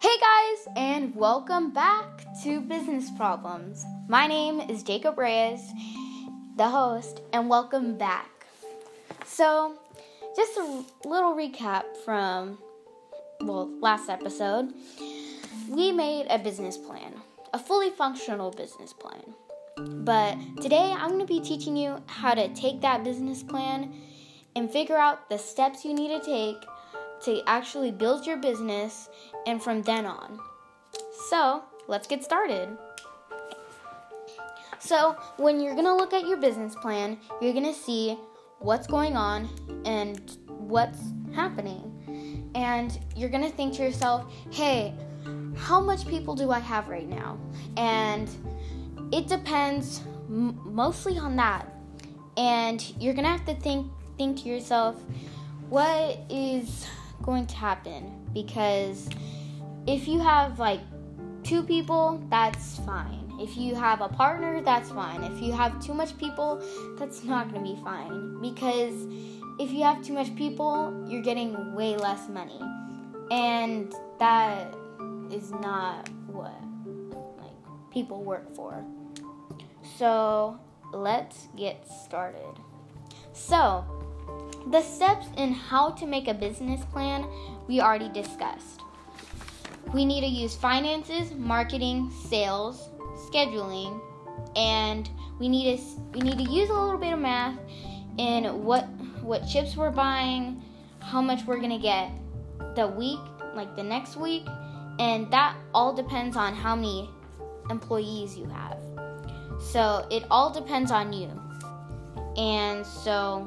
Hey guys, and welcome back to Business Problems. My name is Jacob Reyes, the host, and welcome back. So, just a little recap from, last episode. We made a business plan, a fully functional business plan. But today, I'm going to be teaching you how to take that business plan and figure out the steps you need to take to actually build your business and from then on. So, let's get started. So, when you're going to look at your business plan, you're going to see what's going on and what's happening. And you're going to think to yourself, hey, how much people do I have right now? And it depends mostly on that. And you're going to have to think to yourself, what is going to happen? Because if you have like 2 people, that's fine. If you have a partner, that's fine. If you have too much people, that's not going to be fine. Because if you have too much people, you're getting way less money. And that is not what people work for. So let's get started. So, the steps in how to make a business plan, we already discussed. We need to use finances, marketing, sales, scheduling, and we need to use a little bit of math in what chips we're buying, how much we're gonna get the next week, and that all depends on how many employees you have. So it all depends on you. And so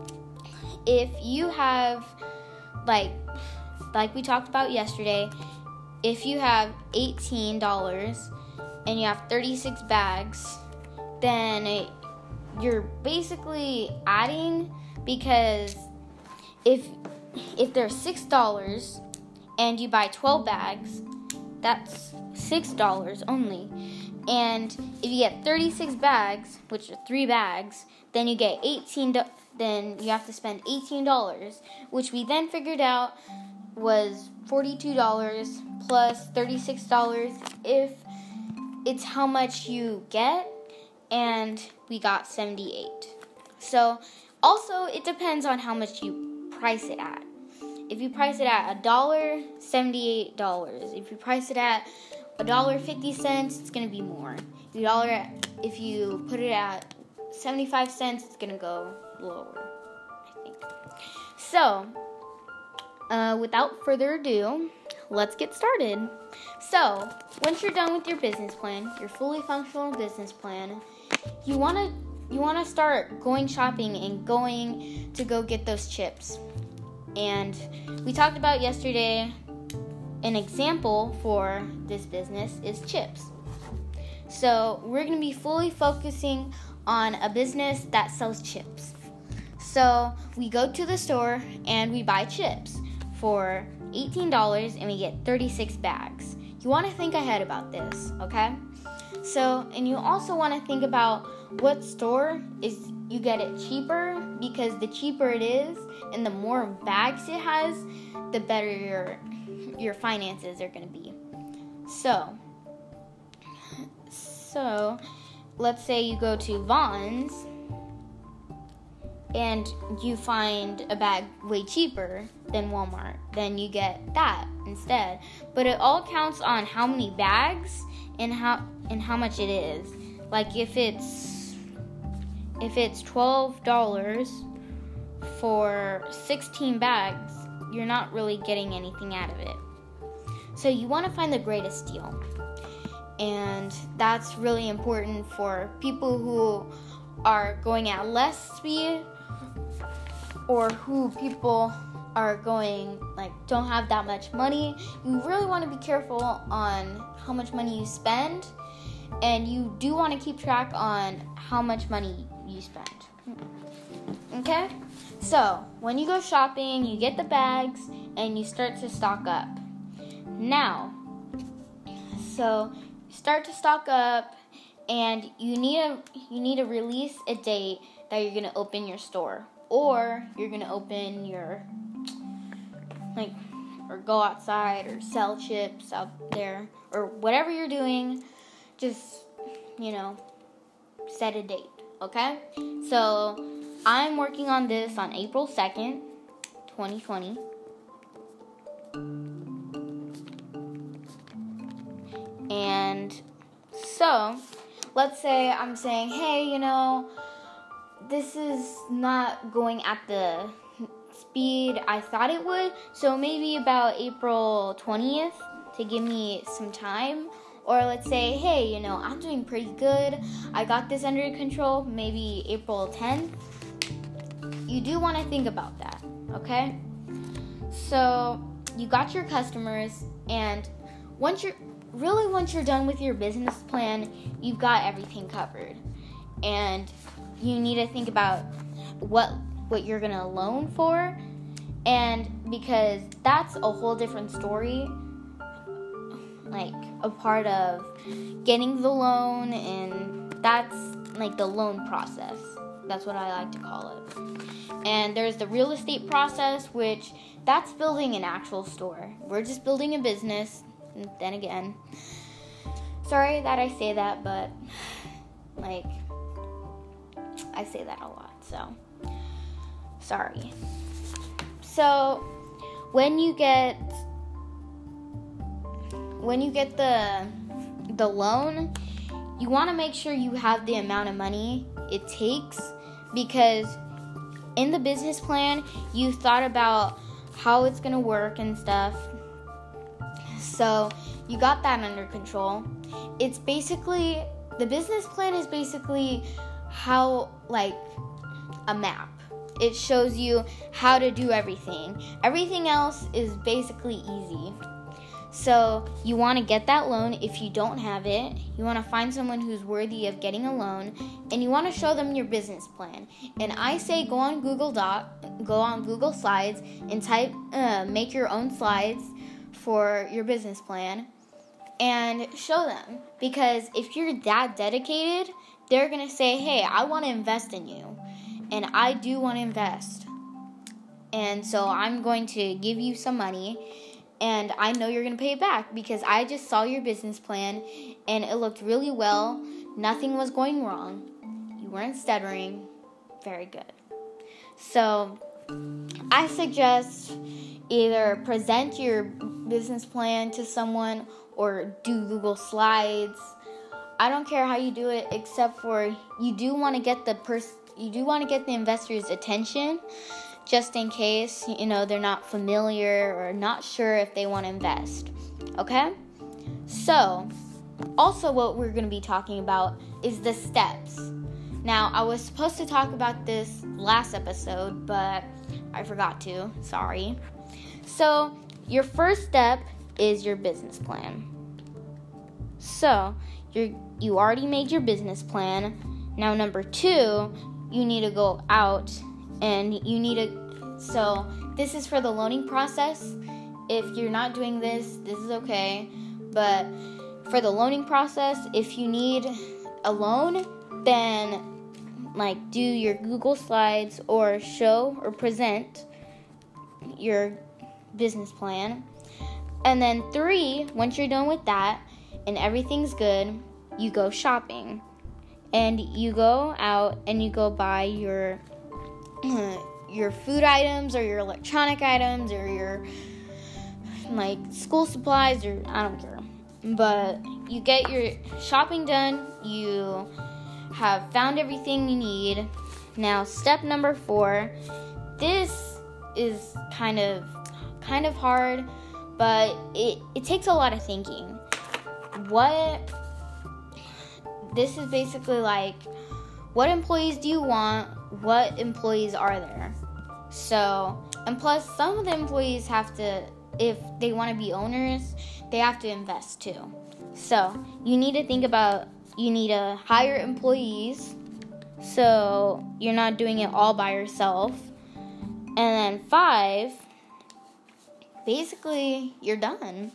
if you have, like we talked about yesterday, if you have $18 and you have 36 bags, then you're basically adding, because if there's $6 and you buy 12 bags, that's $6 only. And if you get 36 bags, which are 3 bags, then you get then you have to spend $18, which we then figured out was $42 plus $36 if it's how much you get, and we got $78. So also it depends on how much you price it at. If you price it at $1, $78. If you price it at $1.50, it's going to be more. If you put it at 75 cents, it's going to go lower, I think. So, without further ado, let's get started. So, once you're done with your business plan, your fully functional business plan, you want to start going shopping and going to go get those chips. And we talked about yesterday, an example for this business is chips. So we're going to be fully focusing on a business that sells chips. So we go to the store and we buy chips for $18 and we get 36 bags. You want to think ahead about this, okay? So, and you also want to think about what store you get it cheaper, because the cheaper it is and the more bags it has, the better your finances are going to be. So let's say you go to Vons and you find a bag way cheaper than Walmart, then you get that instead. But it all counts on how many bags and how much it is. Like if it's $12 for 16 bags, you're not really getting anything out of it. So you want to find the greatest deal. And that's really important for people who are going at less speed, or who people are going, don't have that much money. You really want to be careful on how much money you spend, and you do want to keep track on how much money you spend. Okay? So, when you go shopping, you get the bags, and you start to stock up. Now, so start to stock up, and you need to release a date that you're going to open your store, or you're going to open your or go outside or sell chips out there or whatever you're doing, just, set a date, okay? So I'm working on this on April 2nd, 2020. And so, let's say I'm saying, hey, this is not going at the speed I thought it would, so maybe about April 20th to give me some time. Or let's say, hey, I'm doing pretty good. I got this under control, maybe April 10th. You do want to think about that, okay? So you got your customers, and once you're done with your business plan, you've got everything covered. And you need to think about what you're going to loan for, and because that's a whole different story, like a part of getting the loan, and that's like the loan process. That's what I like to call it. And there's the real estate process, which that's building an actual store. We're just building a business. And then again, sorry that I say that, but I say that a lot, so sorry. So when you get the loan, you want to make sure you have the amount of money it takes, because in the business plan you thought about how it's going to work and stuff. So you got that under control. It's basically, the business plan is basically how, like, a map. It shows you how to do everything. Everything else is basically easy. So you want to get that loan. If you don't have it, you want to find someone who's worthy of getting a loan, and you want to show them your business plan. And I say go on Google Slides and type, make your own slides for your business plan and show them. Because if you're that dedicated, they're going to say, hey, I want to invest in you. And I do want to invest. And so I'm going to give you some money, and I know you're going to pay it back because I just saw your business plan and it looked really well. Nothing was going wrong. You weren't stuttering. Very good. So I suggest either present your business plan to someone or do Google Slides. I don't care how you do it, except for you do want to get the investors' attention, just in case, they're not familiar or not sure if they want to invest. Okay? So, also what we're going to be talking about is the steps. Now, I was supposed to talk about this last episode, but I forgot to. Sorry. So, your first step is your business plan. So, you already made your business plan. Now, number 2, you need to go out and so this is for the loaning process. If you're not doing this is okay. But for the loaning process, if you need a loan, then do your Google Slides or show or present your business plan. And then 3, once you're done with that and everything's good, you go shopping. And you go out and you go buy your food items or your electronic items or your school supplies, or I don't care. But you get your shopping done. You have found everything you need. Now, step number 4. This is kind of hard, but it takes a lot of thinking. This is basically what employees do you want? What employees are there? So, and plus some of the employees have to, if they want to be owners, they have to invest too. So, you need to think about, you need to hire employees, so you're not doing it all by yourself. And then 5, basically, you're done.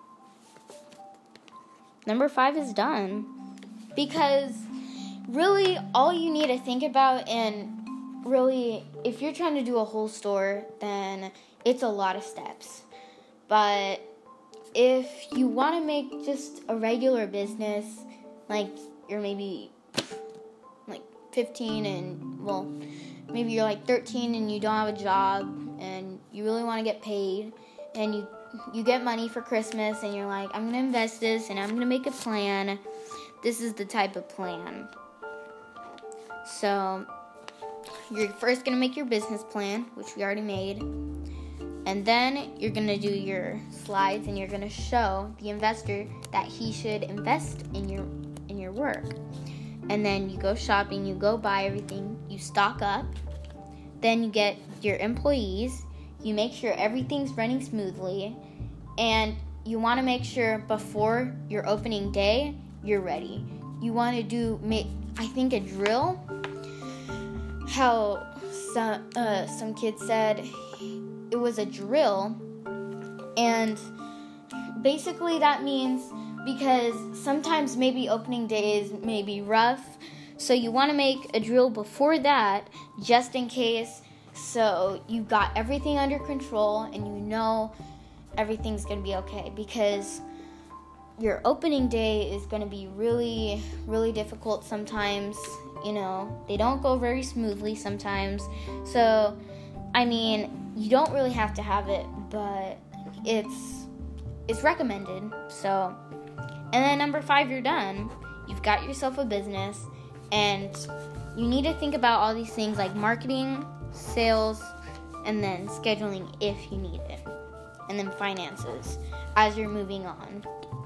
Number 5 is done. Because really, all you need to think about, and really, if you're trying to do a whole store, then it's a lot of steps. But if you want to make just a regular business, like you're maybe like 15 and, well, maybe you're like 13 and you don't have a job and you really want to get paid, and you get money for Christmas and you're like, I'm going to invest this and I'm going to make a plan. This is the type of plan. So you're first going to make your business plan, which we already made. And then you're going to do your slides and you're going to show the investor that he should invest in your work. And then you go shopping, you go buy everything, you stock up. Then you get your employees, you make sure everything's running smoothly, and you want to make sure before your opening day, you're ready. You want to do, I think, a drill. How some kids said it was a drill, and basically that means, because sometimes maybe opening days may be rough, so you want to make a drill before that, just in case, so you've got everything under control and you know everything's going to be okay, because your opening day is going to be really, really difficult sometimes. They don't go very smoothly sometimes. So, you don't really have to have it, but it's recommended. So, and then number 5, you're done. You've got yourself a business, and you need to think about all these things like marketing, sales, and then scheduling if you need it, and then finances as you're moving on.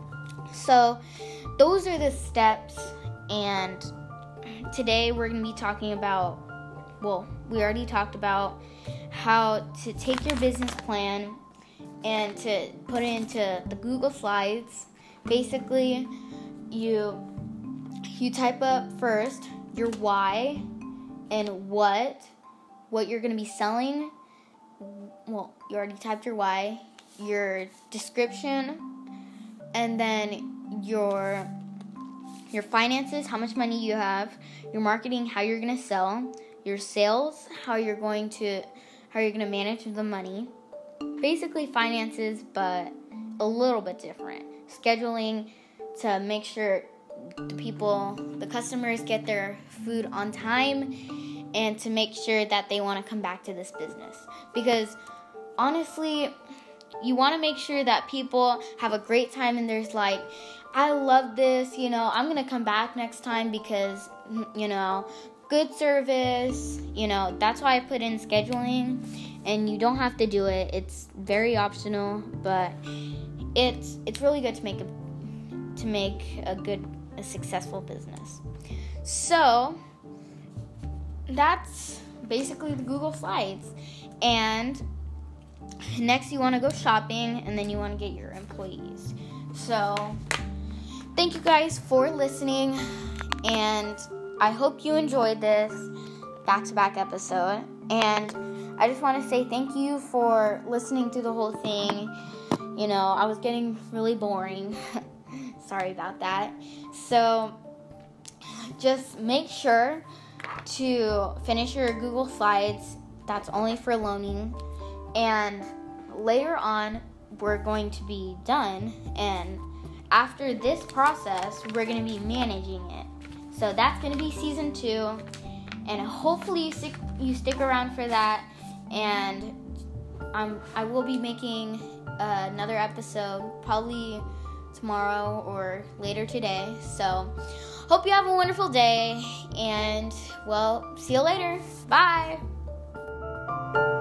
So those are the steps, and today we're going to be talking about, we already talked about how to take your business plan and to put it into the Google Slides. Basically, you type up first your why and what you're going to be selling. Well, you already typed your why, your description, and then your finances, how much money you have, your marketing, how you're going to sell, your sales, how you're going to manage the money. Basically finances, but a little bit different. Scheduling to make sure the customers get their food on time, and to make sure that they want to come back to this business. Because honestly, you want to make sure that people have a great time and there's like, I love this, I'm going to come back next time because, good service, that's why I put in scheduling, and you don't have to do it. It's very optional, but it's really good to make a successful business. So that's basically the Google Slides. And next you want to go shopping, and then you want to get your employees. So thank you guys for listening, and I hope you enjoyed this back-to-back episode. And I just want to say thank you for listening to the whole thing. I was getting really boring. Sorry about that. So just make sure to finish your Google Slides. That's only for loaning. And later on, we're going to be done. And after this process, we're going to be managing it. So that's going to be season 2. And hopefully you stick around for that. And I will be making another episode probably tomorrow or later today. So hope you have a wonderful day, and see you later. Bye.